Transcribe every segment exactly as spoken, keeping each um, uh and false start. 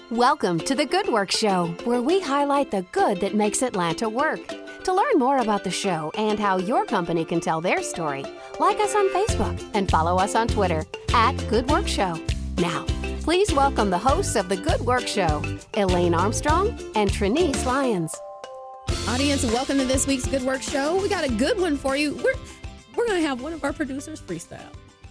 Welcome to The Good Work Show, where we highlight the good that makes Atlanta work. To learn more about the show and how your company can tell their story, like us on Facebook and follow us on Twitter at Good Work Show. Now, please welcome the hosts of The Good Work Show, Elaine Armstrong and Trinice Lyons. Audience, welcome to this week's Good Work Show. We got a good one for you. We're we're going to have one of our producers freestyle.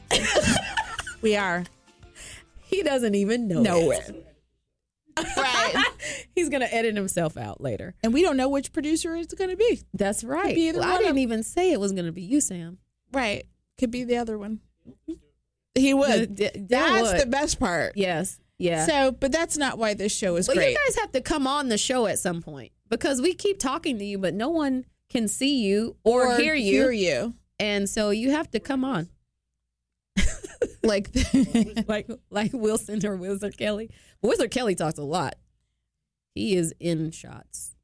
We are. He doesn't even know, know it. it. Right. He's going to edit himself out later. And we don't know which producer it's going to be. That's right. Be Well, I didn't even say it was going to be you, Sam. Right. Could be the other one. He would. D- D- That's would. the best part. Yes. Yeah. So, but that's not why this show is well, great. you guys have to come on the show at some point because we keep talking to you, but no one can see you or, or hear you. Hear you. And so you have to come on. like, like, like Wilson or Wizard Kelly. Wizard Kelly talks a lot. He is in shots.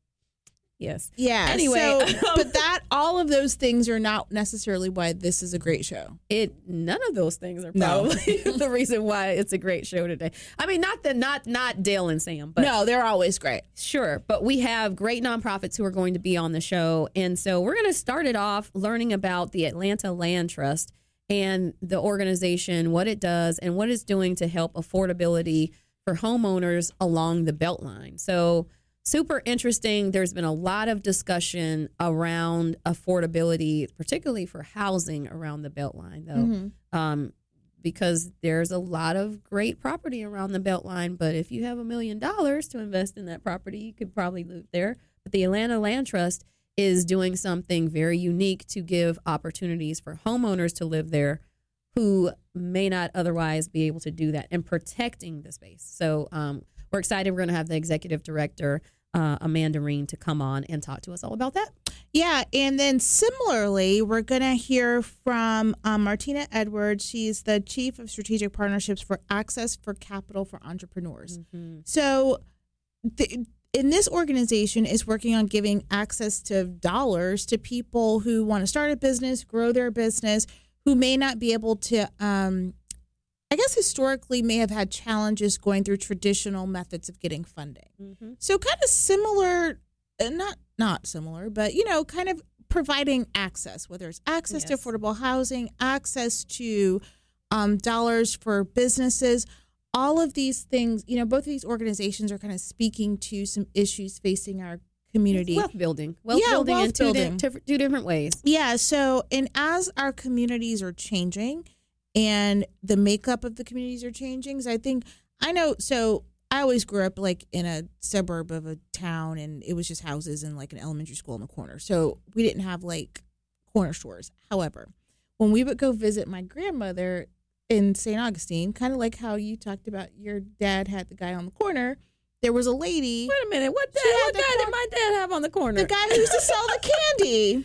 Yes. Yeah. Anyway, So, but that, all of those things are not necessarily why this is a great show. It none of those things are No. probably the reason why it's a great show today. I mean, not the not not Dale and Sam, but No, they're always great. sure. But we have great nonprofits who are going to be on the show, and so we're going to start it off learning about the Atlanta Land Trust and the organization, what it does, and what it's doing to help affordability for homeowners along the Beltline. So super interesting. There's been a lot of discussion around affordability, particularly for housing around the Beltline, though, Mm-hmm. um, because there's a lot of great property around the Beltline. But if you have a million dollars to invest in that property, you could probably live there. But the Atlanta Land Trust is doing something very unique to give opportunities for homeowners to live there who may not otherwise be able to do that, and protecting the space. So um, we're excited. We're going to have the executive director, uh, Amanda Reen, to come on and talk to us all about that. Yeah, and then similarly, we're going to hear from um, Martina Edwards. She's the Chief of Strategic Partnerships for Access for Capital for Entrepreneurs. Mm-hmm. So the, in this organization is working on giving access to dollars to people who want to start a business, grow their business, who may not be able to, um, I guess historically may have had challenges going through traditional methods of getting funding. Mm-hmm. So kind of similar, uh, not not similar, but, you know, kind of providing access, whether it's access to Yes. affordable housing, access to um, dollars for businesses, all of these things, you know, both of these organizations are kind of speaking to some issues facing our community. Wealth building. Wealth Yeah, building wealth in two, building. Di- two different ways. Yeah. So, and as our communities are changing and the makeup of the communities are changing, 'cause I think, I know, so I always grew up like in a suburb of a town and it was just houses and like an elementary school in the corner. So we didn't have like corner stores. However, when we would go visit my grandmother in Saint Augustine, kind of like how you talked about your dad had the guy on the corner, there was a lady. Wait a minute. What, dad, She had what the guy cor- did my dad have on the corner? The guy who used to sell the candy.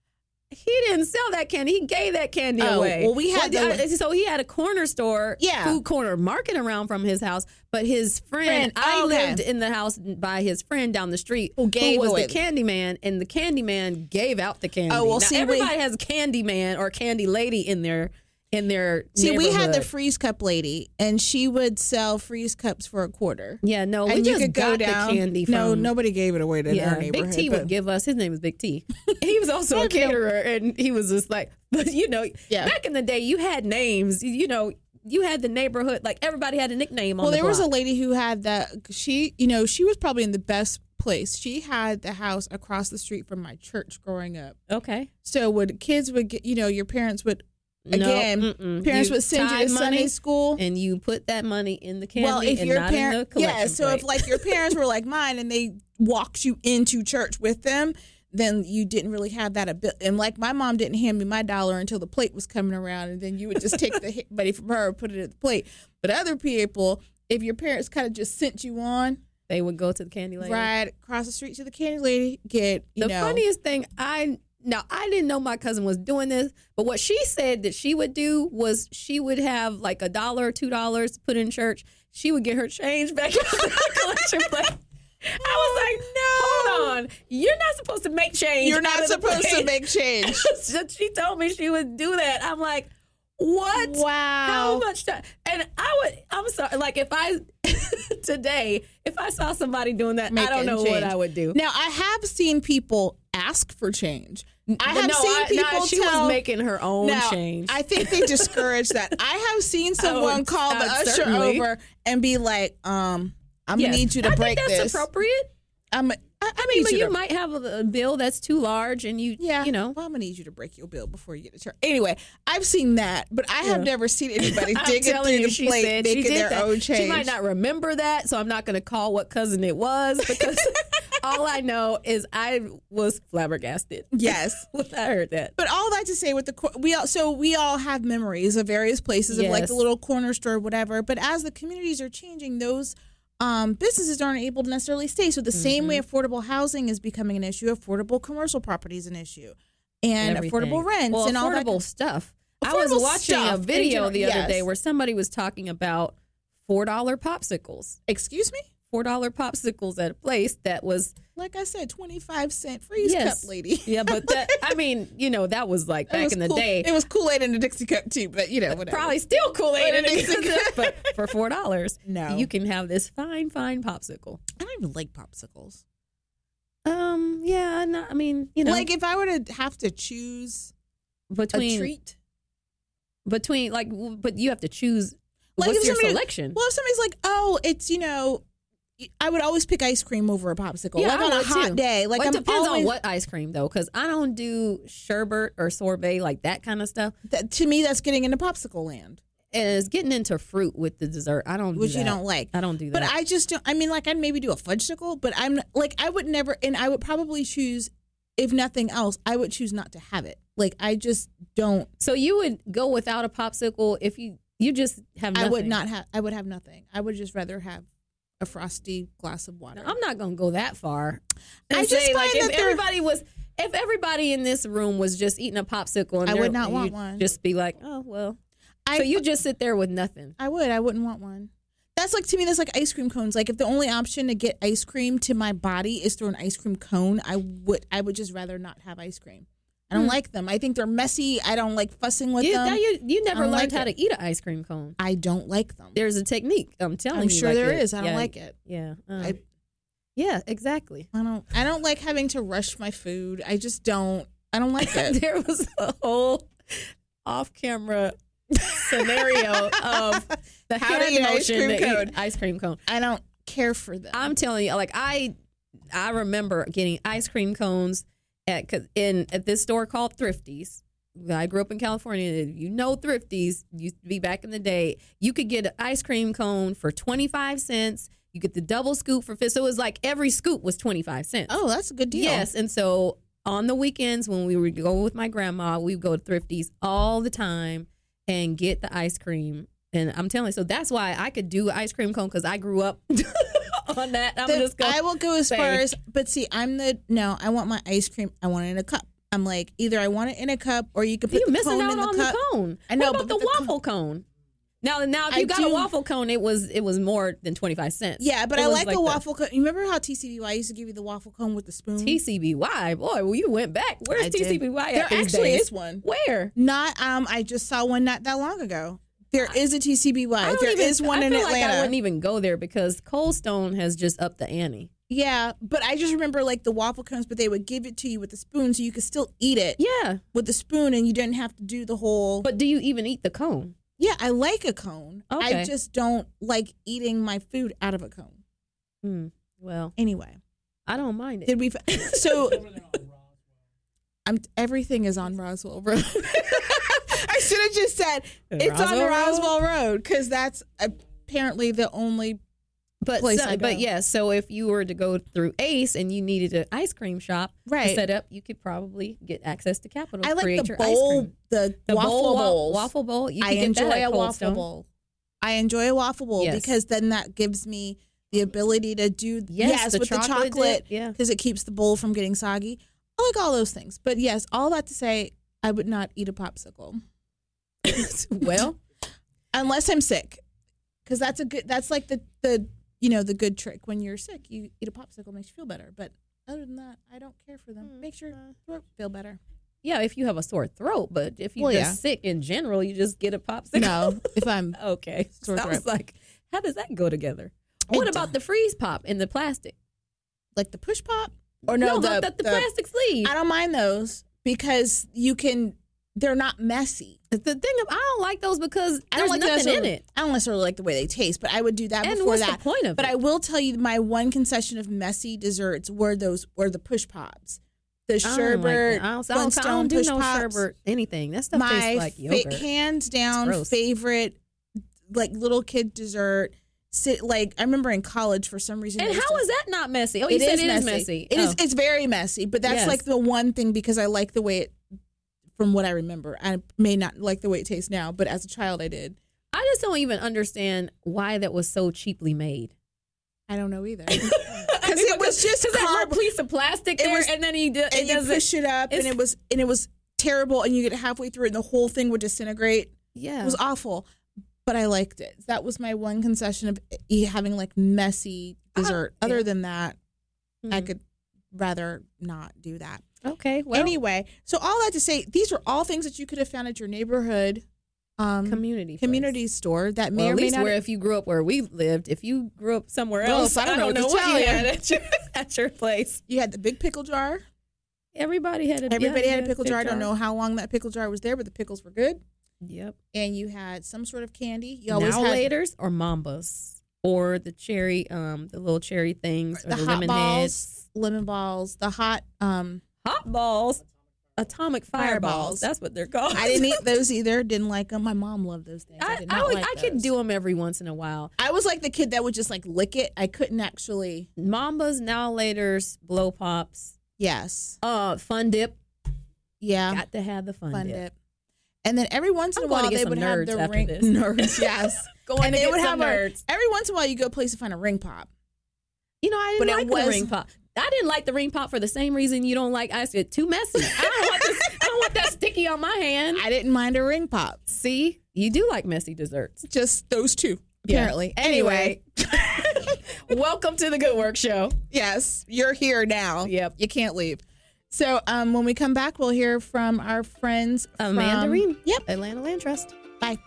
He didn't sell that candy. He gave that candy Oh, away. well, we had Well, the- I- so he had a corner store, Yeah. food corner market around from his house. But his friend, Friend, I oh, okay. lived in the house by his friend down the street, Who gave was away the candy man, and the candy man gave out the candy. Oh, well, now, see, we- everybody has a candy man or candy lady in their in their See, we had the neighborhood. freeze cup lady, and she would sell freeze cups for a quarter. Yeah, no, we and just you could go got down. the candy from. no, nobody gave it away to Yeah, our neighborhood. Big T but- would give us. His name was Big T. He was also a caterer, and he was just like, but you know, Yeah. back in the day, you had names. You know, you had the neighborhood. Like everybody had a nickname on Well, the there was a block. lady who had that. She, you know, she was probably in the best place. She had the house across the street from my church growing up. Okay. So would kids would get, you know, your parents would No, again, mm-mm. parents You would send you tie to money, Sunday school. and you put that money in the candy. Well, if and your not in the parent, collection yeah. So plate. if like your parents were like mine and they walked you into church with them, then you didn't really have that ability. And like my mom didn't hand me my dollar until the plate was coming around, and then you would just take the money from her and put it at the plate. But other people, if your parents kind of just sent you on, they would go to the candy lady. right across the street to the candy lady, get you The know. funniest thing, I now I didn't know my cousin was doing this, but what she said that she would do was she would have like a dollar or two dollars to put in church. She would get her change back in the collection plate. I was like, no, hold on, you're not supposed to make change. You're out not of the supposed to plate. make change. So she told me she would do that. I'm like, what? Wow. How much time? And I would, I'm sorry, like if I today, if I saw somebody doing that, I don't know Making what change. I would do. Now, I have seen people ask for change. I have no, seen I, people no, she tell, was making her own now, change. I think they discourage that. I have seen someone Oh, call the uh, usher certainly. over and be like, um, I'm Yes. going to need you to I break think that's this. appropriate. I'm, I, I, I mean, need but you you to might have a, a bill that's too large, and you, Yeah, you know. Well, I'm gonna need you to break your bill before you get to church. Anyway, I've seen that, but I have Yeah. never seen anybody I'm digging through telling you, the she plate, said she making did their that. own change. She might not remember that, so I'm not going to call what cousin it was because all I know is I was flabbergasted. Yes, when I heard that. but all that to say, with the cor- we all so we all have memories of various places of like Yes. the little corner store, whatever. But as the communities are changing, those um, businesses aren't able to necessarily stay. So the same way affordable housing is becoming an issue, affordable commercial property is an issue, and Everything. affordable rents well, and all that. affordable stuff. I was Affordable watching stuff a in video general, the other yes. day where somebody was talking about four dollar popsicles. Excuse me. four dollar popsicles at a place that was Like I said, twenty-five cent freeze yes. cup, lady. Yeah, but that I mean, you know, that was like It back was in the cool. day. It was Kool-Aid in a Dixie cup too, but you know, whatever. Probably still Kool-Aid in But it it, is- but for four dollars, No. you can have this fine, fine popsicle. I don't even like popsicles. Um, yeah, not, I mean, you know, Like if I were to have to choose between a treat. between like, w- but you have to choose. Like what's if your somebody- selection? Well, if somebody's like, oh, it's, you know, I would always pick ice cream over a popsicle. Yeah, like I on a would hot too. day. Like Well, it I'm depends always, on what ice cream though, because I don't do sherbet or sorbet like that kind of stuff. that, to me, that's getting into popsicle land, And it's getting into fruit with the dessert. I don't, do which you that. don't like. I don't do that. But I just don't. I mean, like I'd maybe do a fudgesicle, but I'm like I would never, and I would probably choose, if nothing else, I would choose not to have it. Like I just don't. so you would go without a popsicle if you you just have. Nothing. I would not have. I would have nothing. I would just rather have a frosty glass of water. Now, I'm not gonna go that far. And I just say, like find if that they're- everybody was, if everybody in this room was just eating a popsicle, and I they're- would not want you'd one. Just be like, oh well. I, So you just sit there with nothing. I would. I wouldn't want one. That's like to me. That's like ice cream cones. Like if the only option to get ice cream to my body is through an ice cream cone, I would. I would just rather not have ice cream. I don't Hmm. like them. I think they're messy. I don't like fussing with You, them. now you you never I don't learned like how it. to eat an ice cream cone. I don't like them. There's a technique. I'm telling I'm you. sure like there it- is. I don't yeah, like it. Yeah. um, I- yeah. Exactly. I don't. I don't like having to rush my food. I just don't. I don't like it. There was a whole off-camera scenario of the How to hand eat ice motion cream to eat cone. ice cream cone. I don't care for them. I'm telling you, like I, I remember getting ice cream cones at 'cause in at this store called Thrifties. I grew up in California. You know, Thrifties used to be back in the day. You could get an ice cream cone for twenty-five cents. You get the double scoop for fifty. So it was like every scoop was twenty-five cents. oh, that's a good deal. Yes, and so on the weekends when we would go with my grandma, we would go to Thrifties all the time and get the ice cream. And I'm telling you, so that's why I could do ice cream cone because I grew up on that. I'm The- just going. I will go as say. far as, but see, I'm the no. I want my ice cream. I want it in a cup. I'm like either I want it in a cup or you can put You're the missing cone out in the on cup. the cone. I know, What about but the the waffle cone? Now, now, if I you got do- a waffle cone, it was it was more than twenty-five cents. Yeah, but It I was like, a the waffle cone. You remember how T C B Y used to give you the waffle cone with the spoon? T C B Y, boy, well, you went back. Where's I did. T C B Y There at these actually days? is one. Where? Not um. I just saw one not that long ago. There is a T C B I Y. don't There even- is one I in feel Atlanta. Like I wouldn't even go there because Cold Stone has just upped the ante. Yeah, but I just remember like the waffle cones, but they would give it to you with a spoon, so you could still eat it Yeah, with the spoon, and you didn't have to do the whole. but do you even eat the cone? Yeah, I like a cone. Okay. I just don't like eating my food out of a cone. Hmm. Well, Anyway, I don't mind it. did we? So, I'm everything is on Roswell Road. I should have just said it's on Roswell Road? Roswell Road because that's apparently the only. But place so, I but go. yeah, so if you were to go through Ace and you needed an ice cream shop Right. to set up, you could probably get access to Capital. I like create the your ice bowl, cream. the, The waffle bowl, wa- bowls. waffle bowl. You I can get enjoy that at a Cold waffle Stone. bowl. I enjoy a waffle bowl Yes. because then that gives me the ability to do Yes, the with chocolate the chocolate dip, yeah. because it keeps the bowl from getting soggy. I like all those things, but yes, all that to say, I would not eat a popsicle Well, unless I'm sick, because that's a good. That's like the the you know the good trick when you're sick, you eat a popsicle makes you feel better. But other than that, I don't care for them. Makes your throat feel better. yeah, if you have a sore throat, but if you're Well, just yeah. sick in general, you just get a popsicle. No, if I'm okay. Sore So I was throat. like, how does that go together? What It about does. the freeze pop in the plastic? Like the push pop? Or no, the, the, the, the plastic sleeve. I don't mind those because you can, they're not messy. The thing of, I don't like those because I there's don't like nothing in necessarily- it. I don't necessarily like the way they taste, but I would do that And before what's that. the point of but it? I will tell you, my one concession of messy desserts were those were the push pops, the I don't like sherbet, that. I don't, I don't, I Flintstone don't do push no pops. sherbet anything. That stuff My tastes like fa- yogurt. hands down gross. favorite, like little kid dessert. Sit like I remember in college for some reason. And it was how just- is that not messy? Oh, you said it is messy. It oh. is. It's very messy, but that's Yes. like the one thing because I like the way it. From what I remember, I may not like the way it tastes now, but as a child, I did. I just don't even understand why that was so cheaply made. I don't know either. Because it was just that carb, little piece of plastic It there, was- and then he did, and it you doesn't. push it up, and it's- it was and it was terrible, and you get halfway through it, and the whole thing would disintegrate. Yeah, It was awful, but I liked it. That was my one concession of e- having like messy dessert. Uh, Other yeah. than that, I Mhm. could rather not do that. Okay, well, Anyway, so all that to say, these are all things that you could have found at your neighborhood um, community, community place. store that may Well, or at may least not. where if you grew up where we lived, if you grew up somewhere Well, else, I don't know what to what tell you you. had at your, at your place. You had the big pickle jar. Everybody had a Everybody yeah, had a yeah, pickle big jar. I don't know how long that pickle jar was there, but the pickles were good. Yep. And you had some sort of candy. You always had Now-laters or mambas or the cherry, um, the little cherry things or the the, hot lemon balls, heads, lemon balls, the hot. Um, hot balls, atomic fireballs. Fireballs. That's what they're called. I didn't eat those either. Didn't like them. My mom loved those things. I, I did I, not would- like I could those. do them every once in a while. I was like the kid that would just like lick it. I couldn't actually. Mambas, now-laters, blow pops, Yes. uh, fun dip. Yeah. Got to have the fun, Fun dip. dip. And then every once in I'm a while going to get they some would have nerds the after ring this. nerds. Yes. Going and to they get would some have a, nerds. every once in a while you go place to find a ring pop. You know, I But didn't it like was- the ring pop. I didn't like the ring pop for the same reason you don't like ice. It's too messy. I don't want this. I don't want that sticky on my hand. I didn't mind a ring pop. See, you do like messy desserts. Just those two, Yeah. apparently. Anyway, welcome to the Good Work Show. Yes, you're here now. Yep. You can't leave. So um, when we come back, we'll hear from our friends Amanda from, Ream. Yep. Atlanta Land Trust. Bye.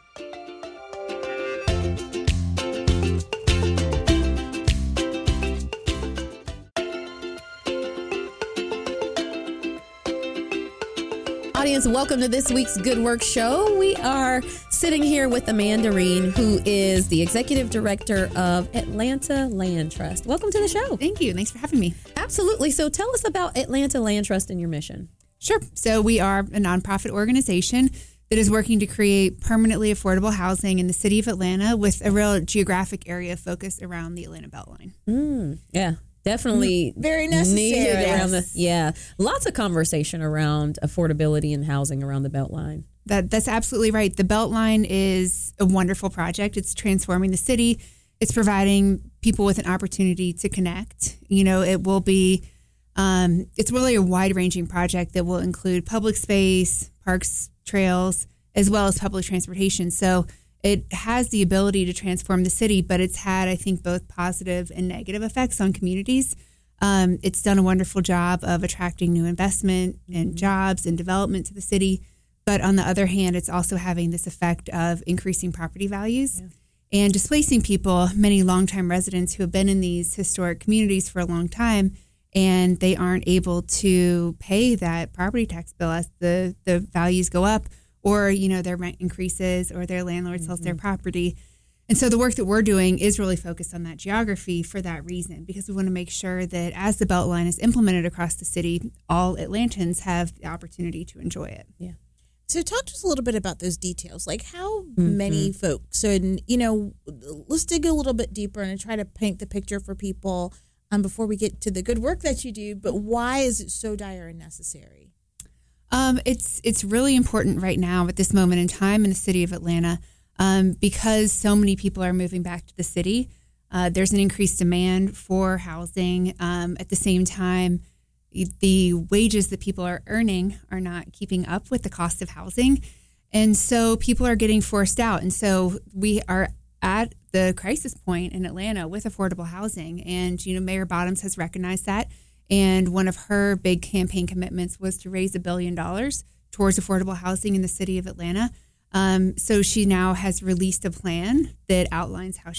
Audience, welcome to this week's Good Work Show. We are sitting here with Amanda Ream, who is the Executive Director of Atlanta Land Trust. Welcome to the show. Thank you. Thanks for having me. Absolutely. So tell us about Atlanta Land Trust and your mission. Sure. So we are a nonprofit organization that is working to create permanently affordable housing in the city of Atlanta with a real geographic area focus around the Atlanta Beltline. Mm, yeah, definitely Very necessary. needed around the, Yes. yeah, lots of conversation around affordability and housing around the Beltline. That that's absolutely right. The Beltline is a wonderful project. It's transforming the city. It's providing people with an opportunity to connect. You know, it will be um, it's really a wide-ranging project that will include public space, parks, trails, as well as public transportation. So it has the ability to transform the city, but it's had, I think, both positive and negative effects on communities. Um, it's done a wonderful job of attracting new investment and jobs and development to the city. But on the other hand, it's also having this effect of increasing property values yeah. and displacing people, many longtime residents who have been in these historic communities for a long time, and they aren't able to pay that property tax bill as the, the values go up, or, you know, their rent increases or their landlord sells mm-hmm. their property. And so the work that we're doing is really focused on that geography for that reason, because we want to make sure that as the Beltline is implemented across the city, all Atlantans have the opportunity to enjoy it. Yeah. So talk to us a little bit about those details, like how mm-hmm. many folks. So, and, you know, let's dig a little bit deeper and try to paint the picture for people um, before we get to the good work that you do. But why is it so dire and necessary? Um, it's it's really important right now at this moment in time in the city of Atlanta um, because so many people are moving back to the city. Uh, there's an increased demand for housing. Um, at the same time, the wages that people are earning are not keeping up with the cost of housing. And so people are getting forced out. And so we are at the crisis point in Atlanta with affordable housing. And, you know, Mayor Bottoms has recognized that. And one of her big campaign commitments was to raise a billion dollars towards affordable housing in the city of Atlanta. Um, so she now has released a plan that outlines how she's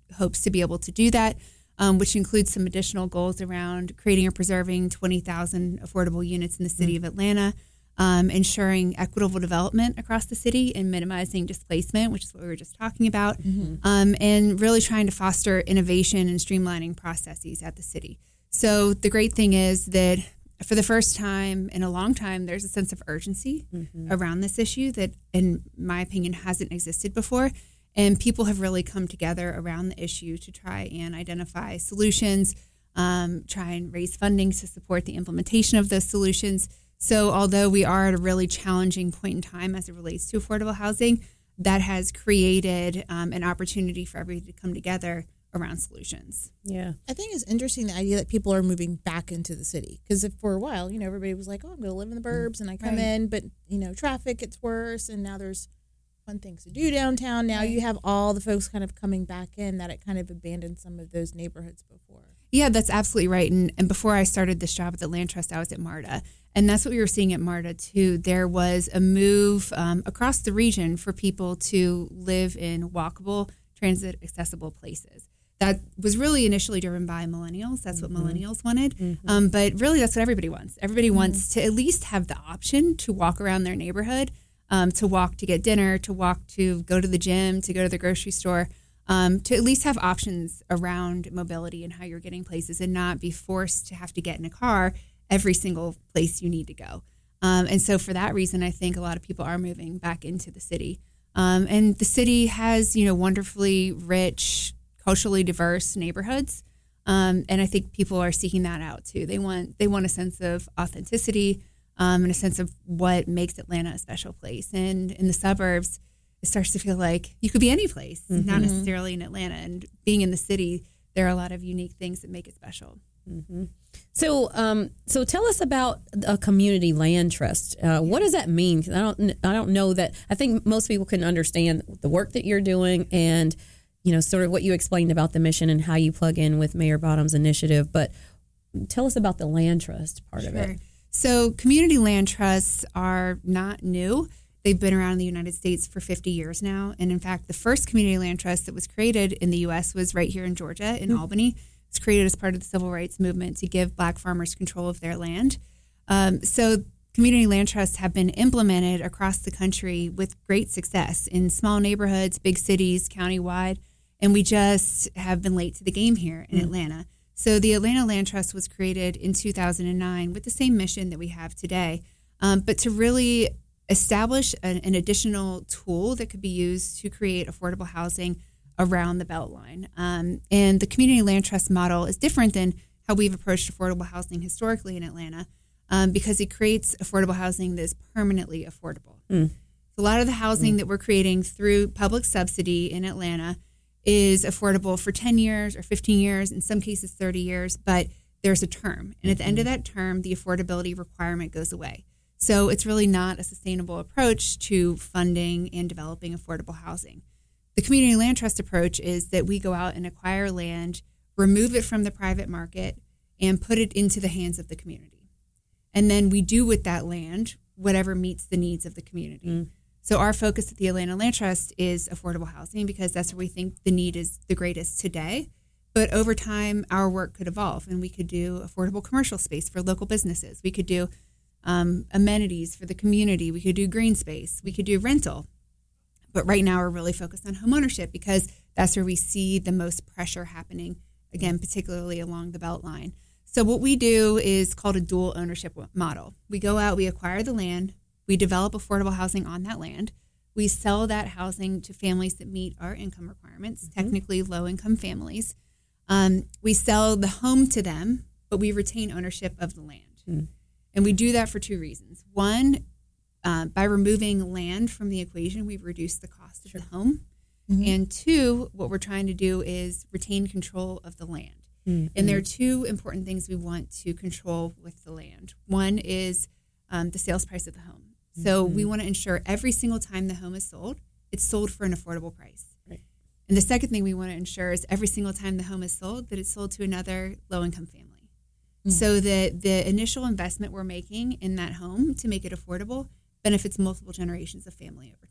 hopes to be able to do that, um, which includes some additional goals around creating or preserving twenty thousand affordable units in the city mm-hmm. of Atlanta, um, ensuring equitable development across the city and minimizing displacement, which is what we were just talking about, mm-hmm. um, and really trying to foster innovation and streamlining processes at the city. So the great thing is that for the first time in a long time, there's a sense of urgency mm-hmm. around this issue that, in my opinion, hasn't existed before. And people have really come together around the issue to try and identify solutions, um, try and raise funding to support the implementation of those solutions. So although we are at a really challenging point in time as it relates to affordable housing, that has created um, an opportunity for everybody to come together around solutions. Yeah. I think it's interesting, the idea that people are moving back into the city. Because if for a while, you know, everybody was like, oh, I'm going to live in the burbs, and I come right. in, but, you know, traffic gets worse, and now there's fun things to do downtown. Now right. you have all the folks kind of coming back in that it kind of abandoned some of those neighborhoods before. Yeah, that's absolutely right. And, and before I started this job at the Land Trust, I was at MARTA. And that's what we were seeing at MARTA, too. There was a move um, across the region for people to live in walkable, transit-accessible places. That was really initially driven by millennials. That's what mm-hmm. millennials wanted. Mm-hmm. Um, but really, that's what everybody wants. Everybody mm-hmm. wants to at least have the option to walk around their neighborhood, um, to walk to get dinner, to walk to go to the gym, to go to the grocery store, um, to at least have options around mobility and how you're getting places and not be forced to have to get in a car every single place you need to go. Um, and so for that reason, I think a lot of people are moving back into the city. Um, and the city has, you know, wonderfully rich, culturally diverse neighborhoods, um, and I think people are seeking that out too. They want they want a sense of authenticity um, and a sense of what makes Atlanta a special place. And in the suburbs, it starts to feel like you could be any place, mm-hmm. not necessarily in Atlanta. And being in the city, there are a lot of unique things that make it special. Mm-hmm. So, um, so tell us about a community land trust. Uh, what does that mean? 'Cause I don't I don't know that. I think most people can understand the work that you're doing and, you know, sort of what you explained about the mission and how you plug in with Mayor Bottom's initiative. But tell us about the land trust part sure. of it. So community land trusts are not new. They've been around in the United States for fifty years now. And in fact, the first community land trust that was created in the U S was right here in Georgia, in mm-hmm. Albany. It was created as part of the civil rights movement to give Black farmers control of their land. Um, so community land trusts have been implemented across the country with great success in small neighborhoods, big cities, countywide. And we just have been late to the game here in mm. Atlanta. So the Atlanta Land Trust was created in two thousand nine with the same mission that we have today, um, but to really establish an, an additional tool that could be used to create affordable housing around the Beltline. Um, and the Community Land Trust model is different than how we've approached affordable housing historically in Atlanta um, because it creates affordable housing that is permanently affordable. Mm. So a lot of the housing mm. that we're creating through public subsidy in Atlanta is affordable for ten years or fifteen years, in some cases thirty years, but there's a term. And at the end of that term, the affordability requirement goes away. So it's really not a sustainable approach to funding and developing affordable housing. The community land trust approach is that we go out and acquire land, remove it from the private market, and put it into the hands of the community. And then we do with that land whatever meets the needs of the community. Mm. So our focus at the Atlanta Land Trust is affordable housing because that's where we think the need is the greatest today. But over time, our work could evolve and we could do affordable commercial space for local businesses. We could do um, amenities for the community. We could do green space. We could do rental. But right now we're really focused on homeownership because that's where we see the most pressure happening, again, particularly along the Beltline. So what we do is called a dual ownership model. We go out, we acquire the land, we develop affordable housing on that land. We sell that housing to families that meet our income requirements, mm-hmm. technically low-income families. Um, we sell the home to them, but we retain ownership of the land. Mm. And we do that for two reasons. One, uh, by removing land from the equation, we've reduced the cost of sure. the home. Mm-hmm. And two, what we're trying to do is retain control of the land. Mm-hmm. And there are two important things we want to control with the land. One is um, the sales price of the home. So mm-hmm. we want to ensure every single time the home is sold, it's sold for an affordable price. Right. And the second thing we want to ensure is every single time the home is sold, that it's sold to another low-income family. Mm-hmm. So that the initial investment we're making in that home to make it affordable benefits multiple generations of family over time.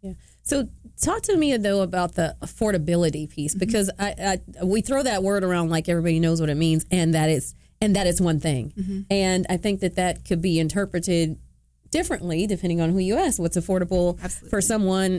Yeah. So talk to me though about the affordability piece, because I, I we throw that word around like everybody knows what it means, and that is and that is one thing, Mm-hmm. and I think that that could be interpreted differently depending on who you ask. What's affordable Absolutely. for someone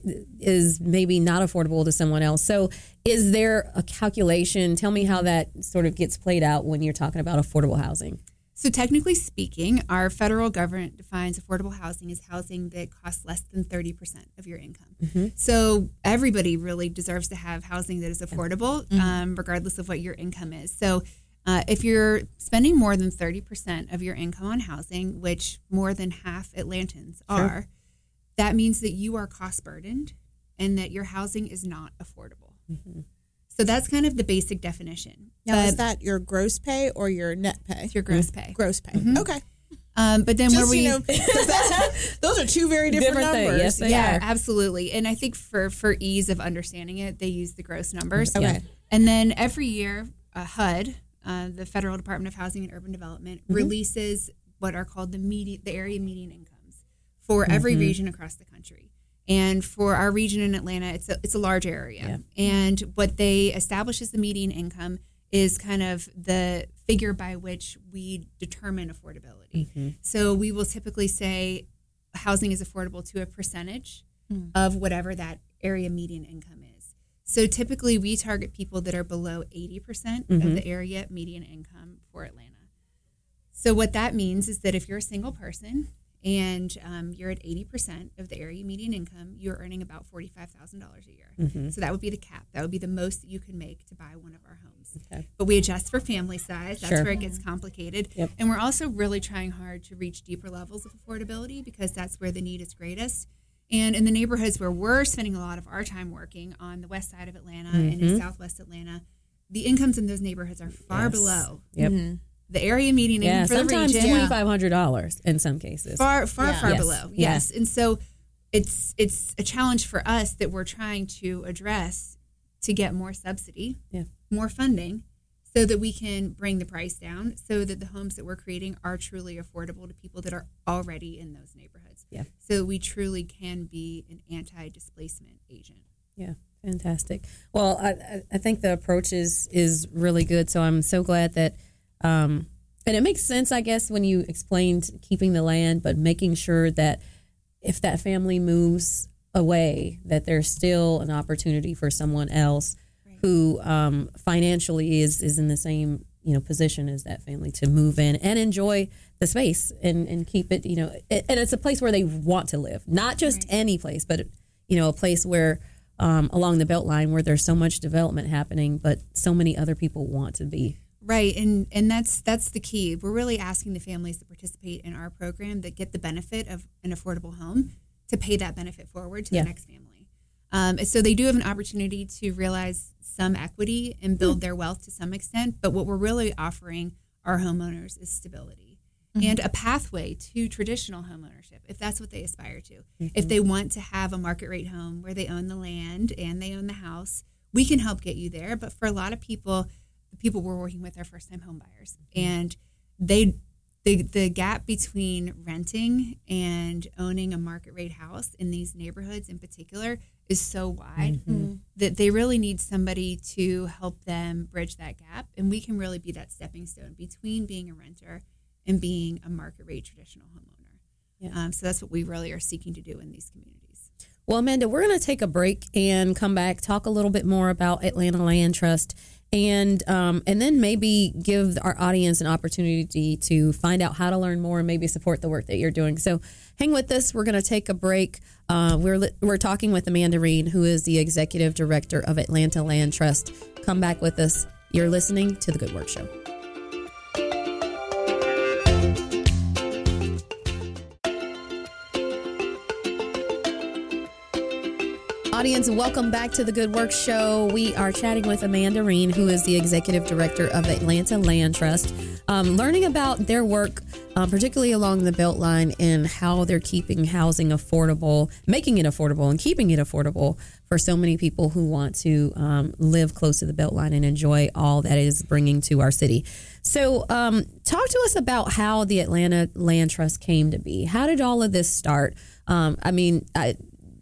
is maybe not affordable to someone else. So is there a calculation? Tell me how that sort of gets played out when you're talking about affordable housing. So technically speaking, our federal government defines affordable housing as housing that costs less than thirty percent of your income. Mm-hmm. So everybody really deserves to have housing that is affordable, Mm-hmm. um, regardless of what your income is. So uh, if you're spending more than thirty percent of your income on housing, which more than half Atlantans Sure. are, that means that you are cost burdened and that your housing is not affordable. Mm-hmm. So that's kind of the basic definition. Now, But is that your gross pay or your net pay? it's your gross pay. Gross pay. Mhm. Okay. Um, but then where Just, we you know, 'cause that's, those are two very different, Different thing, numbers. yes, they yeah, are. absolutely. And I think for for ease of understanding it, they use the gross numbers. Okay. Yeah. And then every year, uh, H U D, uh, the Federal Department of Housing and Urban Development, Mm-hmm. releases what are called the median, the area median incomes for every Mm-hmm. region across the country. And for our region in Atlanta, it's a it's a large area. And what they establish as the median income is kind of the figure by which we determine affordability. Mm-hmm. So we will typically say housing is affordable to a percentage Hmm. of whatever that area median income is. So typically we target people that are below eighty percent Mhm. of the area median income for Atlanta. So what that means is that if you're a single person and um, you're at eighty percent of the area median income, you're earning about forty-five thousand dollars a year. Mm-hmm. So that would be the cap. That would be the most that you can make to buy one of our homes. Okay. But we adjust for family size. That's Sure. where it gets complicated. Yep. And we're also really trying hard to reach deeper levels of affordability because that's where the need is greatest. And in the neighborhoods where we're spending a lot of our time working on the west side of Atlanta and in Mhm. southwest Atlanta, the incomes in those neighborhoods are far Yes. below Yep. Mhm. the area median Yeah, income for the sometimes region. twenty five hundred dollars in some cases. Far, far, Yeah. far Yes. below. Yeah. Yes. And so it's it's a challenge for us that we're trying to address to get more subsidy, Yeah. more funding, so that we can bring the price down so that the homes that we're creating are truly affordable to people that are already in those neighborhoods. Yeah. So we truly can be an anti-displacement agent. Yeah, fantastic. Well, I, I- I think the approach is is really good. So I'm so glad that, um, and it makes sense, I guess, when you explained keeping the land, but making sure that if that family moves away, that there's still an opportunity for someone else who um, financially is is in the same you know position as that family to move in and enjoy the space and, and keep it you know it, and it's a place where they want to live, not just Right. any place, but you know a place where um, along the Beltline where there's so much development happening, but so many other people want to be. Right, and and that's that's the key. We're really asking the families that participate in our program that get the benefit of an affordable home to pay that benefit forward to Yeah. the next family. Um, so they do have an opportunity to realize some equity and build their wealth to some extent. But what we're really offering our homeowners is stability and a pathway to traditional homeownership, if that's what they aspire to. If they want to have a market rate home where they own the land and they own the house, we can help get you there. But for a lot of people, the people we're working with are first time home buyers, and they the the gap between renting and owning a market rate house in these neighborhoods in particular is so wide Mm-hmm. that they really need somebody to help them bridge that gap, and we can really be that stepping stone between being a renter and being a market rate traditional homeowner. Yeah. Um, so that's what we really are seeking to do in these communities. Well, Amanda, we're going to take a break and come back, talk a little bit more about Atlanta Land Trust, and um, and then maybe give our audience an opportunity to find out how to learn more and maybe support the work that you're doing. So hang with us. We're going to take a break. Uh, we're li- we're talking with Amanda Reen, who is the Executive Director of Atlanta Land Trust. Come back with us. You're listening to The Good Work Show. Audience, welcome back to the Good Work Show. We are chatting with Amanda Reen, who is the Executive Director of Atlanta Land Trust, um, learning about their work, um, particularly along the Beltline, and how they're keeping housing affordable, making it affordable, and keeping it affordable for so many people who want to um, live close to the Beltline and enjoy all that it is bringing to our city. So, um, talk to us about how the Atlanta Land Trust came to be. How did all of this start? Um, I mean, I,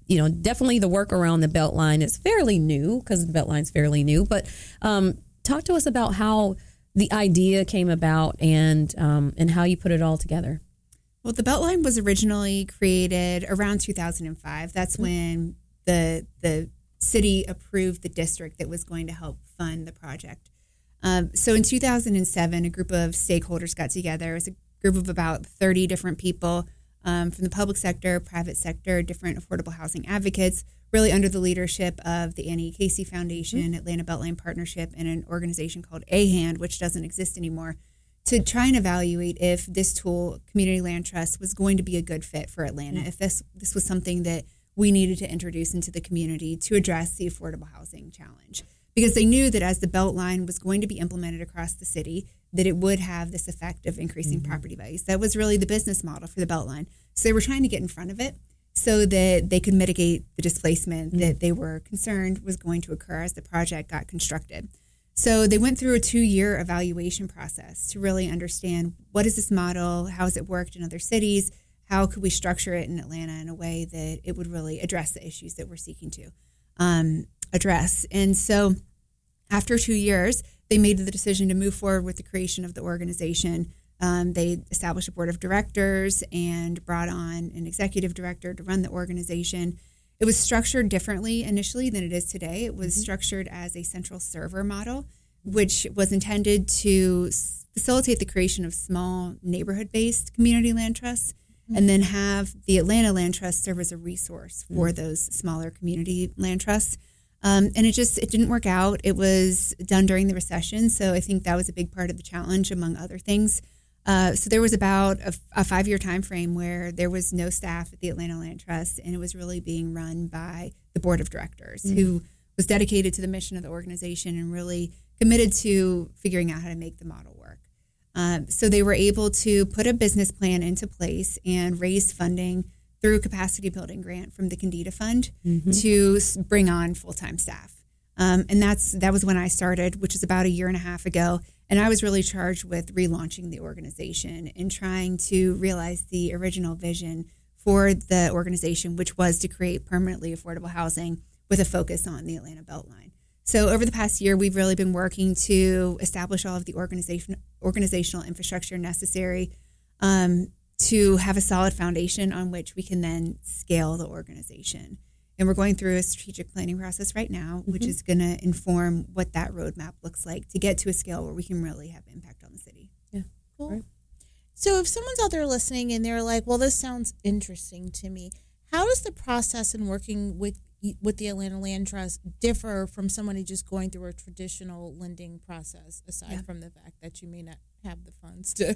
you know, definitely the work around the Beltline is fairly new because the Beltline's fairly new. But um, talk to us about how the idea came about and um, and how you put it all together. Well, the Beltline was originally created around two thousand five. That's mm-hmm. when the the city approved the district that was going to help fund the project. Um, so in two thousand seven, a group of stakeholders got together. It was a group of about thirty different people um, from the public sector, private sector, different affordable housing advocates, really under the leadership of the Annie Casey Foundation, mm-hmm. Atlanta Beltline Partnership, and an organization called AHAND, which doesn't exist anymore, to try and evaluate if this tool, Community Land Trust, was going to be a good fit for Atlanta, mm-hmm. if this this was something that we needed to introduce into the community to address the affordable housing challenge. Because they knew that as the Beltline was going to be implemented across the city, that it would have this effect of increasing mm-hmm. property values. That was really the business model for the Beltline. So they were trying to get in front of it so that they could mitigate the displacement mm-hmm. that they were concerned was going to occur as the project got constructed. So they went through a two-year evaluation process to really understand what is this model, how has it worked in other cities, how could we structure it in Atlanta in a way that it would really address the issues that we're seeking to um, address. And so after two years, they made the decision to move forward with the creation of the organization. Um, they established a board of directors and brought on an executive director to run the organization. It was structured differently initially than it is today. It was mm-hmm. structured as a central server model, which was intended to s- facilitate the creation of small neighborhood-based community land trusts, mm-hmm. and then have the Atlanta Land Trust serve as a resource for mm-hmm. those smaller community land trusts. Um, and it just, it didn't work out. It was done during the recession. So I think that was a big part of the challenge, among other things. Uh, so there was about a, a five-year time frame where there was no staff at the Atlanta Land Trust, and it was really being run by the board of directors, mm-hmm. who was dedicated to the mission of the organization and really committed to figuring out how to make the model work. Um, so they were able to put a business plan into place and raise funding through a capacity building grant from the Candida Fund mm-hmm. to bring on full-time staff. Um, and that's that was when I started, which is about a year and a half ago. And I was really charged with relaunching the organization and trying to realize the original vision for the organization, which was to create permanently affordable housing with a focus on the Atlanta Beltline. So over the past year, we've really been working to establish all of the organization, organizational infrastructure necessary um, to have a solid foundation on which we can then scale the organization. And we're going through a strategic planning process right now, mm-hmm. which is going to inform what that roadmap looks like to get to a scale where we can really have impact on the city. Yeah, cool. Right. So if someone's out there listening and they're like, well, this sounds interesting to me, how does the process in working with with the Atlanta Land Trust differ from somebody just going through a traditional lending process, aside yeah. from the fact that you may not have the funds to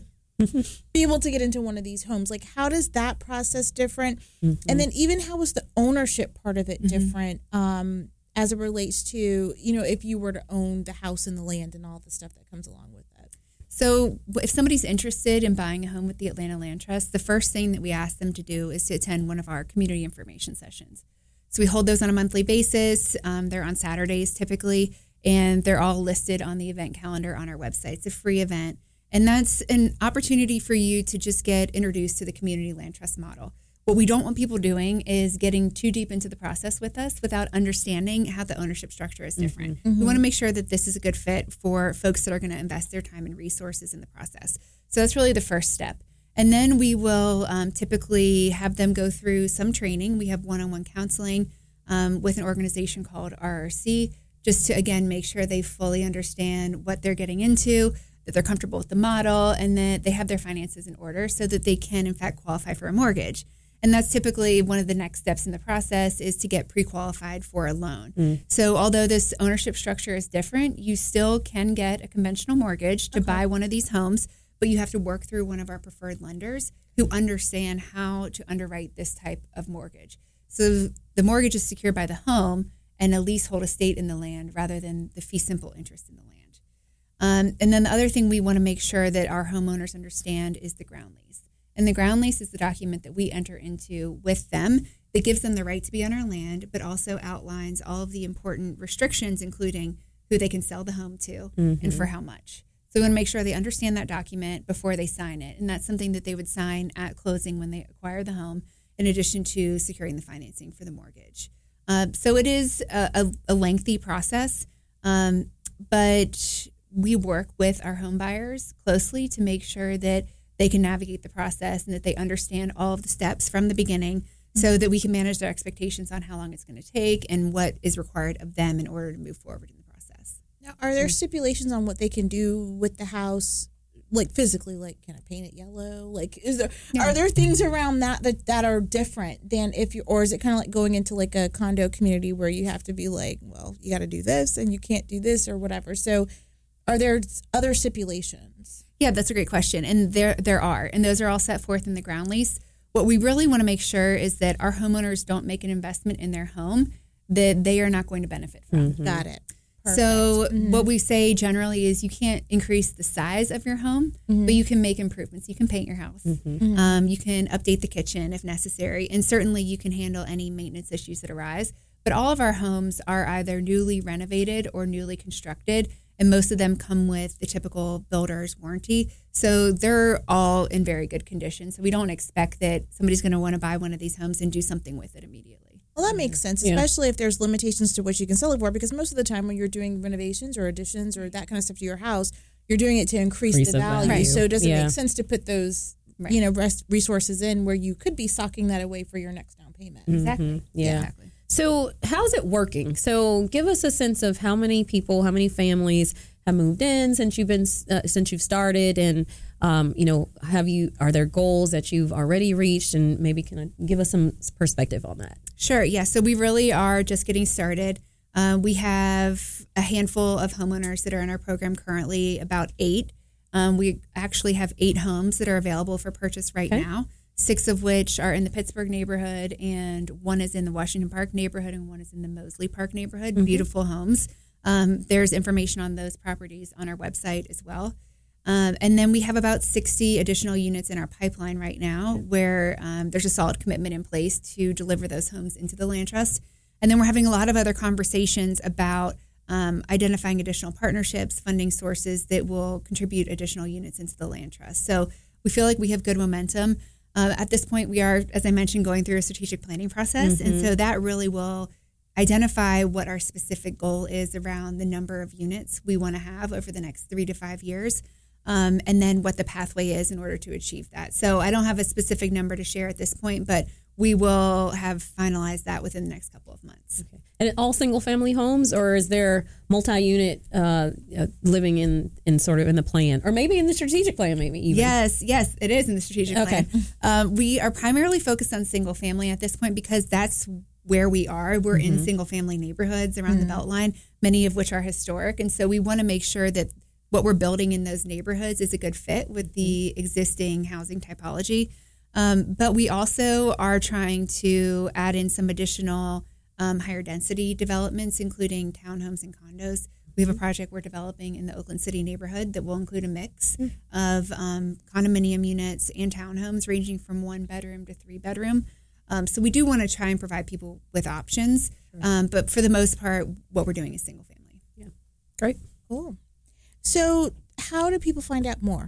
be able to get into one of these homes? Like, how does that process different? Mm-hmm. And then even how is the ownership part of it mm-hmm. different um, as it relates to, you know, if you were to own the house and the land and all the stuff that comes along with that? So if somebody's interested in buying a home with the Atlanta Land Trust, the first thing that we ask them to do is to attend one of our community information sessions. So we hold those on a monthly basis. Um, they're on Saturdays typically, and they're all listed on the event calendar on our website. It's a free event. And that's an opportunity for you to just get introduced to the community land trust model. What we don't want people doing is getting too deep into the process with us without understanding how the ownership structure is different. Mm-hmm. We want to make sure that this is a good fit for folks that are going to invest their time and resources in the process. So that's really the first step. And then we will um, typically have them go through some training. We have one-on-one counseling um, with an organization called R R C, just to, again, make sure they fully understand what they're getting into, that they're comfortable with the model, and that they have their finances in order so that they can, in fact, qualify for a mortgage. And that's typically one of the next steps in the process is to get pre-qualified for a loan. Mm. So although this ownership structure is different, you still can get a conventional mortgage to okay. buy one of these homes, but you have to work through one of our preferred lenders who understand how to underwrite this type of mortgage. So the mortgage is secured by the home and a leasehold estate in the land rather than the fee simple interest in the land. Um, and then the other thing we want to make sure that our homeowners understand is the ground lease. And the ground lease is the document that we enter into with them that gives them the right to be on our land, but also outlines all of the important restrictions, including who they can sell the home to mm-hmm. and for how much. So we want to make sure they understand that document before they sign it. And that's something that they would sign at closing when they acquire the home. in addition to securing the financing for the mortgage. Uh, so it is a, a, a lengthy process, um, but we work with our home buyers closely to make sure that they can navigate the process and that they understand all of the steps from the beginning mm-hmm. so that we can manage their expectations on how long it's going to take and what is required of them in order to move forward in the process. Now, are there stipulations on what they can do with the house? Like physically, like can I paint it yellow? Like, is there yeah. are there things around that, that that are different than if you, or is it kind of like going into like a condo community where you have to be like, well, you got to do this and you can't do this or whatever. So, are there other stipulations? Yeah, that's a great question, and there there are, and those are all set forth in the ground lease. What we really want to make sure is that our homeowners don't make an investment in their home that they are not going to benefit from. Mm-hmm. Got it. Perfect. So mm-hmm. what we say generally is you can't increase the size of your home, mm-hmm. but you can make improvements. You can paint your house. Mm-hmm. Um, you can update the kitchen if necessary. And certainly you can handle any maintenance issues that arise. But all of our homes are either newly renovated or newly constructed. And most of them come with the typical builder's warranty. So they're all in very good condition. So we don't expect that somebody's going to want to buy one of these homes and do something with it immediately. Well, that makes sense, especially yeah. if there's limitations to what you can sell it for, because most of the time when you're doing renovations or additions or that kind of stuff to your house, you're doing it to increase, increase the value. value. So does it yeah. make sense to put those right. you know, rest resources in where you could be socking that away for your next down payment? Mm-hmm. Exactly. Yeah. Exactly. So how's it working? So give us a sense of how many people, how many families have moved in since you've been uh, since you've started, and um, you know, have you are there goals that you've already reached, and maybe can I give us some perspective on that? Sure. Yeah. So we really are just getting started. Uh, we have a handful of homeowners that are in our program currently, about eight. Um, we actually have eight homes that are available for purchase right okay. now. Six of which are in the Pittsburgh neighborhood, and one is in the Washington Park neighborhood, and one is in the Mosley Park neighborhood. Mm-hmm. Beautiful homes. Um, there's information on those properties on our website as well. Um, and then we have about sixty additional units in our pipeline right now where um, there's a solid commitment in place to deliver those homes into the land trust. And then we're having a lot of other conversations about um, identifying additional partnerships, funding sources that will contribute additional units into the land trust. So we feel like we have good momentum. Uh, at this point, we are, as I mentioned, going through a strategic planning process. Mm-hmm. And so that really will identify what our specific goal is around the number of units we want to have over the next three to five years, um, and then what the pathway is in order to achieve that. So I don't have a specific number to share at this point, but we will have finalized that within the next couple of months. Okay. And all single-family homes, or is there multi-unit uh, living in, in sort of in the plan, or maybe in the strategic plan, maybe even? Yes, yes, it is in the strategic okay. plan. Um, we are primarily focused on single-family at this point because that's where we are. We're mm-hmm. in single-family neighborhoods around mm-hmm. the Beltline, many of which are historic, and so we want to make sure that what we're building in those neighborhoods is a good fit with the existing housing typology. Um, but we also are trying to add in some additional um, higher density developments, including townhomes and condos. We have a project we're developing in the Oakland City neighborhood that will include a mix mm. of um, condominium units and townhomes ranging from one bedroom to three bedroom. Um, so we do want to try and provide people with options. Um, but for the most part, what we're doing is single family. Yeah. Great. Cool. So how do people find out more?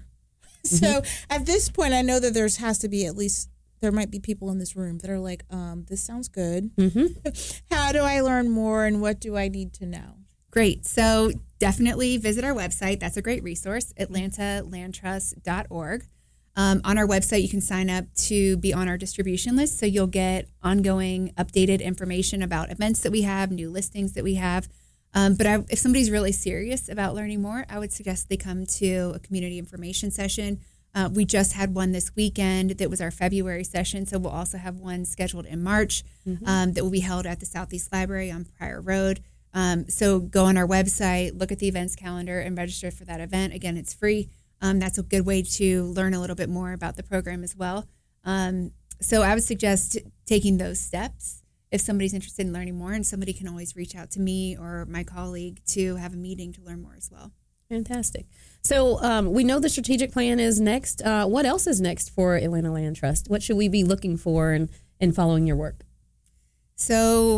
So at this point, I know that there's has to be at least, there might be people in this room that are like, um, this sounds good. Mm-hmm. How do I learn more and what do I need to know? Great. So definitely visit our website. That's a great resource, atlanta land trust dot org. Um, on our website, you can sign up to be on our distribution list. So you'll get ongoing updated information about events that we have, new listings that we have. Um, but I, if somebody's really serious about learning more, I would suggest they come to a community information session. Uh, we just had one this weekend that was our February session, so we'll also have one scheduled in March mm-hmm. um, that will be held at the Southeast Library on Pryor Road. Um, so go on our website, look at the events calendar, and register for that event. Again, it's free. Um, that's a good way to learn a little bit more about the program as well. Um, so I would suggest taking those steps if somebody's interested in learning more, and somebody can always reach out to me or my colleague to have a meeting to learn more as well. Fantastic. So um, we know the strategic plan is next. Uh, what else is next for Atlanta Land Trust? What should we be looking for and in, in following your work? So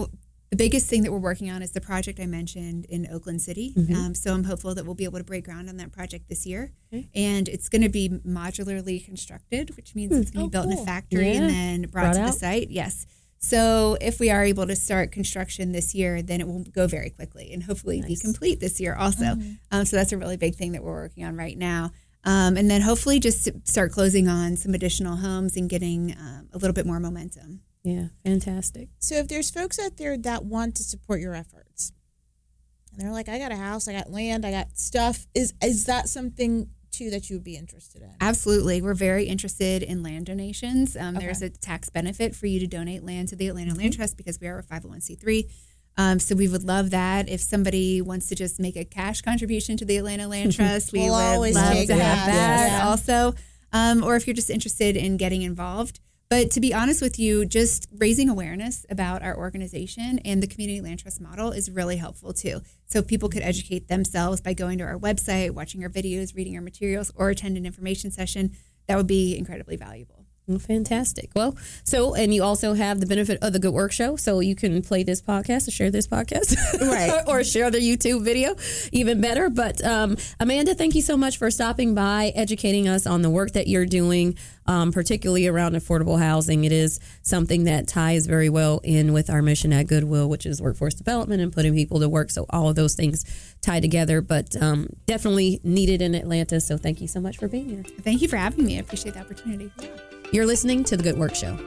The biggest thing that we're working on is the project I mentioned in Oakland City. Mm-hmm. Um, so I'm hopeful that we'll be able to break ground on that project this year. Okay. And it's going to be modularly constructed, which means it's going to Oh, be built in cool. a factory Yeah. and then brought, Brought to out. the site. Yes. So if we are able to start construction this year, then it will go very quickly and hopefully be Nice. complete this year also. Mm-hmm. Um, so that's a really big thing that we're working on right now. Um, and then hopefully just to start closing on some additional homes and getting um, a little bit more momentum. Yeah, fantastic. So if there's folks out there that want to support your efforts, and they're like, I got a house, I got land, I got stuff, is is that something too that you would be interested in? Absolutely. We're very interested in land donations. Um, Okay. There's a tax benefit for you to donate land to the Atlanta Land Trust because we are a five oh one c three. Um, so we would love that. If somebody wants to just make a cash contribution to the Atlanta Land Trust, we We'll would always love take to have that. that Yeah. also. Um, or if you're just interested in getting involved. But to be honest with you, just raising awareness about our organization and the Community Land Trust model is really helpful too. So people could educate themselves by going to our website, watching our videos, reading our materials, or attend an information session. That would be incredibly valuable. Well, fantastic. Well, so, and you also have the benefit of the Good Work Show, so you can play this podcast or share this podcast. Right. or share the YouTube video, even better. But um, Amanda, thank you so much for stopping by, educating us on the work that you're doing, um, particularly around affordable housing. It is something that ties very well in with our mission at Goodwill, which is workforce development and putting people to work. So all of those things tie together, but um, definitely needed in Atlanta. So thank you so much for being here. Thank you for having me. I appreciate the opportunity. You're listening to The Good Work Show.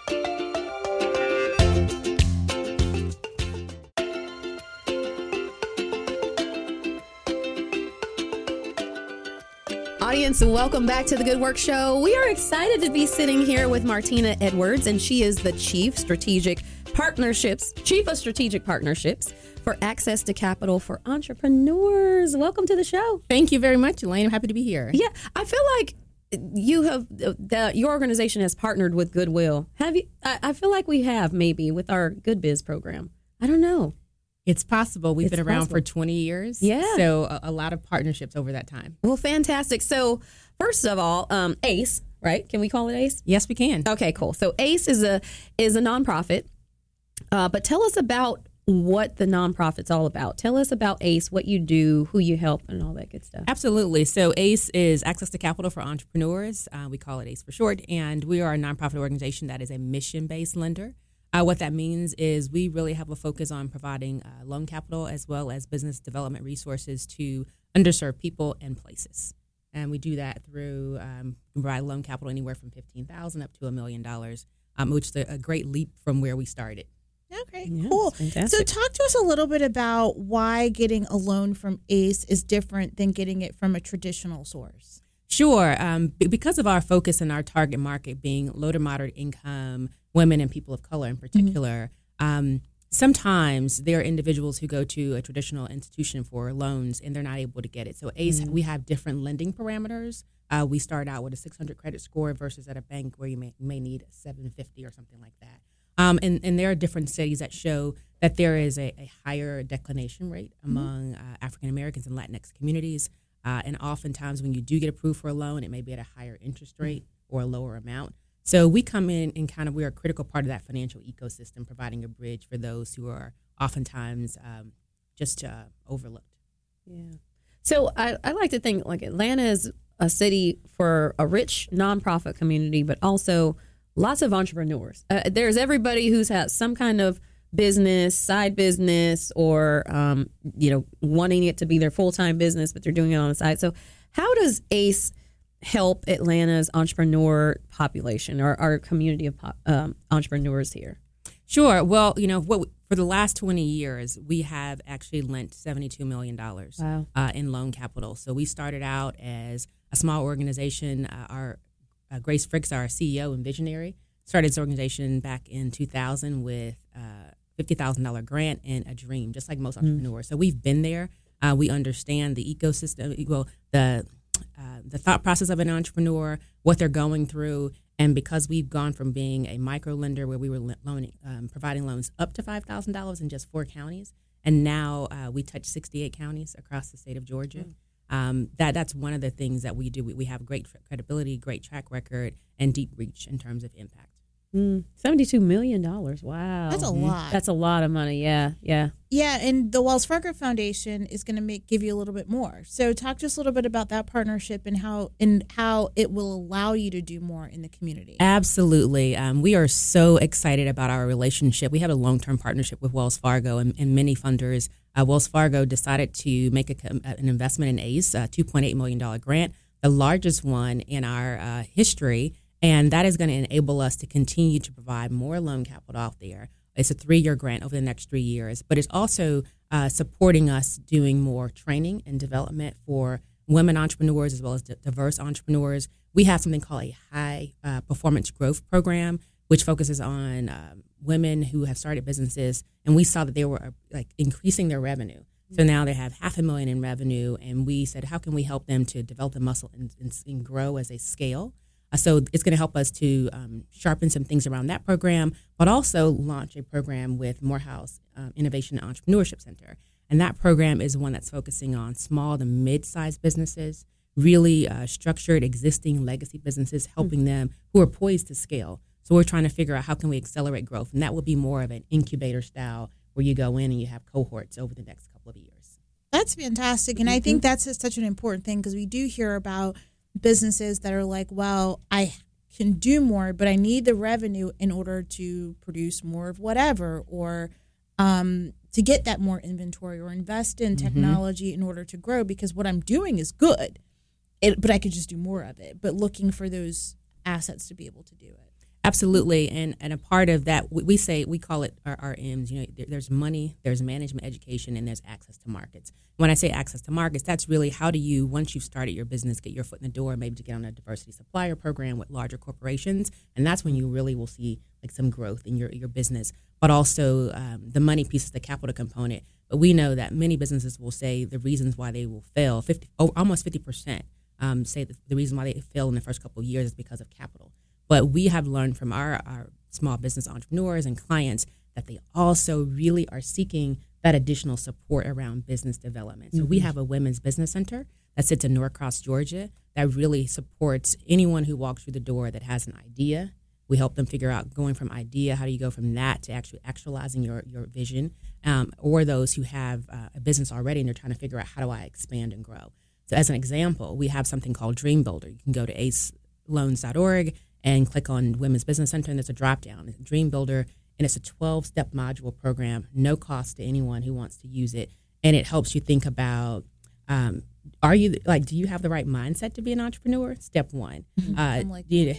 Audience, welcome back to The Good Work Show. We are excited to be sitting here with Martina Edwards, and she is the Chief Strategic Partnerships, Chief of Strategic Partnerships for Access to Capital for Entrepreneurs. Welcome to the show. Thank you very much, Elaine. I'm happy to be here. Yeah, I feel like you have that your organization has partnered with Goodwill. Have you? I, I feel like we have maybe with our Good Biz program. I don't know. It's possible. We've It's been around possible. for twenty years. Yeah. So a, a lot of partnerships over that time. Well, fantastic. So first of all, um, ACE, right? Can we call it ACE? Yes, we can. Okay, cool. So ACE is a is a nonprofit. Uh, but tell us about what the nonprofit's all about. Tell us about ACE, what you do, who you help, and all that good stuff. Absolutely. So ACE is Access to Capital for Entrepreneurs. Uh, we call it ACE for short. And we are a nonprofit organization that is a mission-based lender. Uh, what that means is we really have a focus on providing uh, loan capital as well as business development resources to underserved people and places. And we do that through um, we provide loan capital anywhere from fifteen thousand dollars up to a million dollars, um, which is a great leap from where we started. Okay, Yeah, cool. fantastic. So talk to us a little bit about why getting a loan from ACE is different than getting it from a traditional source. Sure. Um, b- because of our focus and our target market being low to moderate income women and people of color in particular, um, sometimes there are individuals who go to a traditional institution for loans and they're not able to get it. So ACE, we have different lending parameters. Uh, we start out with a six hundred credit score versus at a bank where you may, may need seven fifty or something like that. Um, and, and there are different studies that show that there is a, a higher declination rate among uh, African Americans and Latinx communities. Uh, and oftentimes when you do get approved for a loan, it may be at a higher interest rate or a lower amount. So we come in and kind of, we're a critical part of that financial ecosystem, providing a bridge for those who are oftentimes um, just uh, overlooked. Yeah. So I, I like to think like Atlanta is a city for a rich nonprofit community, but also lots of entrepreneurs. Uh, there's everybody who's had some kind of business, side business, or um, you know, wanting it to be their full time business, but they're doing it on the side. So, how does ACE help Atlanta's entrepreneur population or our community of pop, um, entrepreneurs here? Sure. Well, you know, what for the last twenty years, we have actually lent seventy-two million dollars Wow. uh, in loan capital. So we started out as a small organization. Uh, our uh, Grace Fricks, our C E O and visionary, started this organization back in two thousand with a fifty thousand dollars grant and a dream, just like most entrepreneurs. Mm. So we've been there. Uh, we understand the ecosystem, well, the uh, the thought process of an entrepreneur, what they're going through. And because we've gone from being a micro lender where we were loaning, um, providing loans up to five thousand dollars in just four counties, and now uh, we touch sixty-eight counties across the state of Georgia. Mm. Um, that that's one of the things that we do. We, we have great credibility, great track record, and deep reach in terms of impact. Mm, seventy-two million dollars. Wow. That's a lot. That's a lot of money. Yeah. Yeah. Yeah, and the Wells Fargo Foundation is going to make give you a little bit more. So talk to us a little bit about that partnership and how and how it will allow you to do more in the community. Absolutely. Um, we are so excited about our relationship. We have a long-term partnership with Wells Fargo and, and many funders. Uh, Wells Fargo decided to make a, an investment in ACE, a two point eight million dollars grant, the largest one in our uh, history. And that is going to enable us to continue to provide more loan capital out there. It's a three-year grant over the next three years, but it's also uh, supporting us doing more training and development for women entrepreneurs as well as d- diverse entrepreneurs. We have something called a high uh, performance growth program, which focuses on um, women who have started businesses, and we saw that they were uh, like increasing their revenue. So now they have half a million in revenue, and we said, how can we help them to develop the muscle and, and, and grow as they scale? Uh, so it's going to help us to um, sharpen some things around that program, but also launch a program with Morehouse um, Innovation and Entrepreneurship Center. And that program is one that's focusing on small to mid-sized businesses, really uh, structured existing legacy businesses, helping them who are poised to scale. So we're trying to figure out how can we accelerate growth. And that will be more of an incubator style where you go in and you have cohorts over the next couple of years. That's fantastic. And mm-hmm. I think that's a, such an important thing because we do hear about businesses that are like, well, I can do more, but I need the revenue in order to produce more of whatever, or um, to get that more inventory, or invest in technology mm-hmm. in order to grow, because what I'm doing is good, it, but I could just do more of it, but looking for those assets to be able to do it. Absolutely, and and a part of that, we, we say, we call it our, our M's. You know, there, there's money, there's management education, and there's access to markets. When I say access to markets, that's really how do you, once you've started your business, get your foot in the door, maybe to get on a diversity supplier program with larger corporations, and that's when you really will see like some growth in your your business. But also um, the money piece is the capital component. But we know that many businesses will say the reasons why they will fail, fifty, oh, almost fifty percent um, say that the reason why they fail in the first couple of years is because of capital. But we have learned from our, our small business entrepreneurs and clients that they also really are seeking that additional support around business development. So mm-hmm. we have a women's business center that sits in Norcross, Georgia, that really supports anyone who walks through the door that has an idea. We help them figure out going from idea, how do you go from that to actually actualizing your, your vision, um, or those who have uh, a business already and they're trying to figure out how do I expand and grow. So as an example, we have something called Dream Builder. You can go to ace loans dot org and click on Women's Business Center, and there's a drop-down. It's Dream Builder, and it's a twelve-step module program, no cost to anyone who wants to use it, and it helps you think about, um, are you, like, do you have the right mindset to be an entrepreneur? Step one. Mm-hmm. Uh, I'm like, you,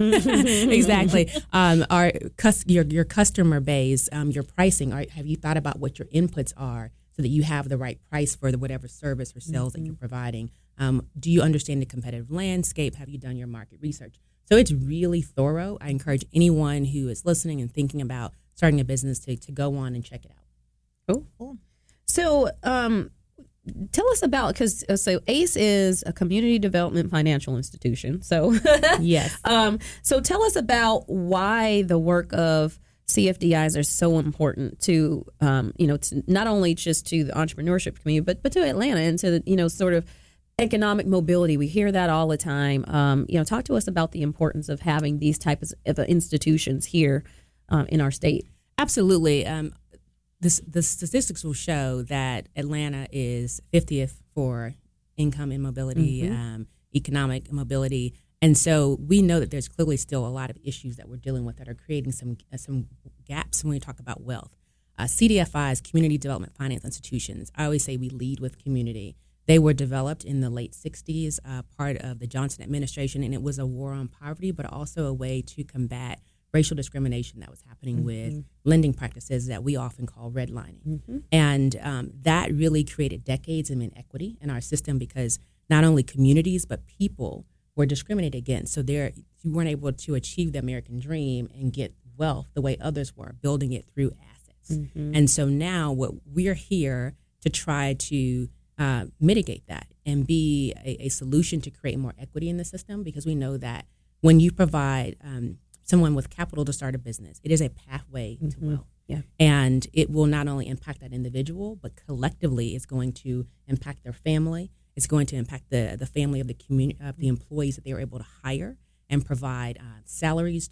exactly. Um, our, your, your customer base, um, your pricing, are, have you thought about what your inputs are so that you have the right price for the whatever service or sales mm-hmm. that you're providing? Um, do you understand the competitive landscape? Have you done your market research? So it's really thorough. I encourage anyone who is listening and thinking about starting a business to, to go on and check it out. Cool. cool. So um, tell us about, because uh, so ACE is a community development financial institution. So yes. Um, so tell us about why the work of C F D Is are so important to, um, you know, to not only just to the entrepreneurship community, but but to Atlanta and to the, you know, sort of economic mobility. We hear that all the time. Um, you know, talk to us about the importance of having these types of institutions here um, in our state. Absolutely. Um, this, the statistics will show that Atlanta is fiftieth for income and mobility, mm-hmm. um, economic mobility. And so we know that there's clearly still a lot of issues that we're dealing with that are creating some uh, some gaps when we talk about wealth. Uh, C D F Is, Community Development Finance Institutions, I always say we lead with community. They were developed in the late sixties, uh, part of the Johnson administration, and it was a war on poverty, but also a way to combat racial discrimination that was happening mm-hmm. with lending practices that we often call redlining. Mm-hmm. And um, that really created decades of inequity in our system because not only communities, but people were discriminated against. So there, you weren't able to achieve the American dream and get wealth the way others were, building it through assets. Mm-hmm. And so now what we're here to try to Uh, mitigate that and be a, a solution to create more equity in the system, because we know that when you provide um, someone with capital to start a business, it is a pathway mm-hmm. to wealth. Yeah. And it will not only impact that individual, but collectively it's going to impact their family. It's going to impact the, the family of the community, of the employees that they were able to hire and provide uh, salaries to.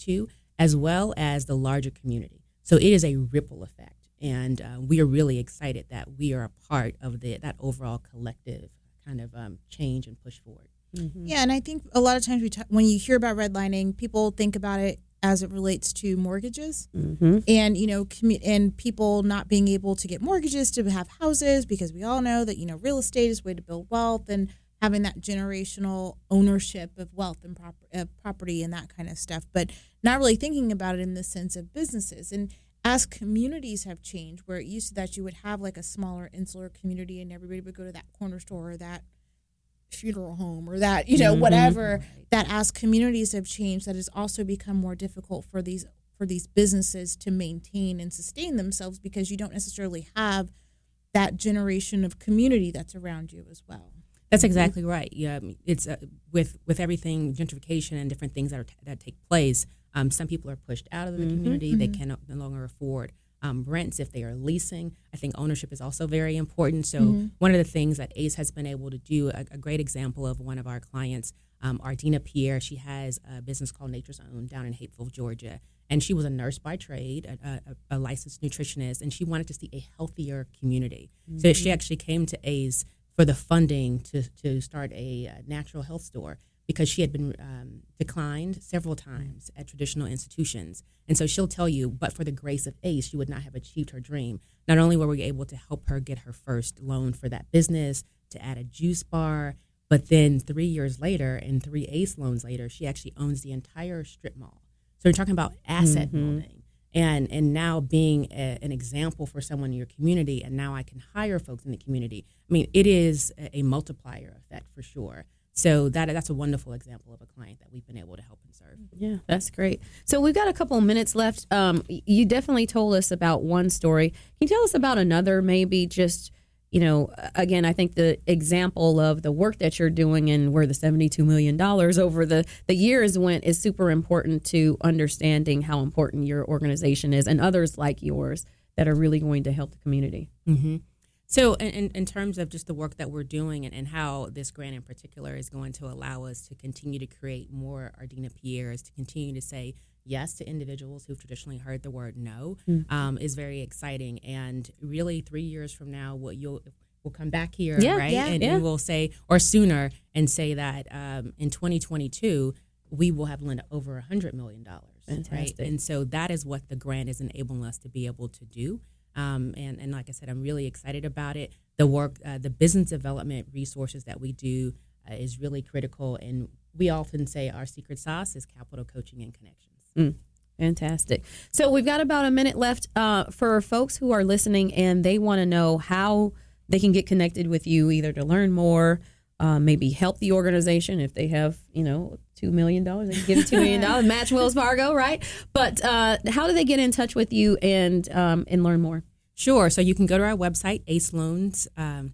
as well as the larger community. So it is a ripple effect. And uh, we are really excited that we are a part of the, that overall collective kind of um, change and push forward. Mm-hmm. Yeah, and I think a lot of times we t- when you hear about redlining, people think about it as it relates to mortgages, mm-hmm. and you know, commu- and people not being able to get mortgages to have houses, because we all know that you know real estate is a way to build wealth, and having that generational ownership of wealth and prop- uh, property and that kind of stuff, but not really thinking about it in the sense of businesses. And as communities have changed, where it used to that you would have like a smaller insular community and everybody would go to that corner store or that funeral home or that, you know, mm-hmm. whatever, that as communities have changed, that has also become more difficult for these for these businesses to maintain and sustain themselves, because you don't necessarily have that generation of community that's around you as well. That's exactly right. Yeah, it's uh, with with everything, gentrification and different things that are t- that take place. Um, some people are pushed out of the mm-hmm. community; mm-hmm. they can no longer afford um, rents if they are leasing. I think ownership is also very important. So mm-hmm. one of the things that ACE has been able to do, a, a great example of one of our clients, um, Ardina Pierre. She has a business called Nature's Own down in Hapeville, Georgia, and she was a nurse by trade, a, a, a licensed nutritionist, and she wanted to see a healthier community. Mm-hmm. So she actually came to ACE for the funding to, to start a, a natural health store, because she had been um, declined several times at traditional institutions. And so she'll tell you, but for the grace of ACE, she would not have achieved her dream. Not only were we able to help her get her first loan for that business, to add a juice bar, but then three years later and three ACE loans later, she actually owns the entire strip mall. So you're talking about asset mm-hmm. building. And and now being a, an example for someone in your community, and now I can hire folks in the community. I mean, it is a, a multiplier effect for sure. So that that's a wonderful example of a client that we've been able to help and serve. Yeah, that's great. So we've got a couple of minutes left. Um, you definitely told us about one story. Can you tell us about another, maybe just, you know, again, I think the example of the work that you're doing and where the seventy-two million dollars over the, the years went is super important to understanding how important your organization is and others like yours that are really going to help the community. Mm-hmm. So in, in, in terms of just the work that we're doing and, and how this grant in particular is going to allow us to continue to create more Ardina Pierres, to continue to say yes to individuals who've traditionally heard the word no, mm-hmm. um, is very exciting. And really three years from now, what you'll we'll come back here, yeah, right? Yeah, and, yeah. and we'll say, or sooner, and say that um, in twenty twenty-two, we will have lent over one hundred million dollars. Fantastic. Right? And so that is what the grant is enabling us to be able to do. Um, and, and like I said, I'm really excited about it. The work, uh, the business development resources that we do uh, is really critical. And we often say our secret sauce is capital coaching and connections. Mm, fantastic. So we've got about a minute left uh, for folks who are listening and they want to know how they can get connected with you, either to learn more, uh, maybe help the organization if they have, you know, two million dollars. They can give two million dollars, match Wells Fargo, right? But uh, how do they get in touch with you and um, and learn more? Sure. So you can go to our website, ace loans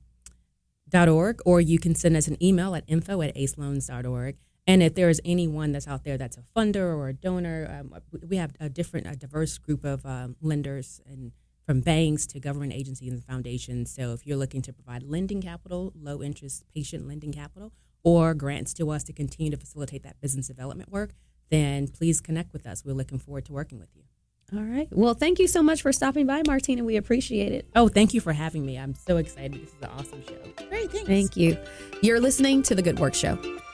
dot org, or you can send us an email at info at ace loans dot org. And if there is anyone that's out there that's a funder or a donor, um, we have a different, a diverse group of um, lenders, and from banks to government agencies and foundations. So if you're looking to provide lending capital, low interest patient lending capital, or grants to us to continue to facilitate that business development work, then please connect with us. We're looking forward to working with you. All right. Well, thank you so much for stopping by, Martina. We appreciate it. Oh, thank you for having me. I'm so excited. This is an awesome show. Great. Thanks. Thank you. You're listening to The Good Work Show.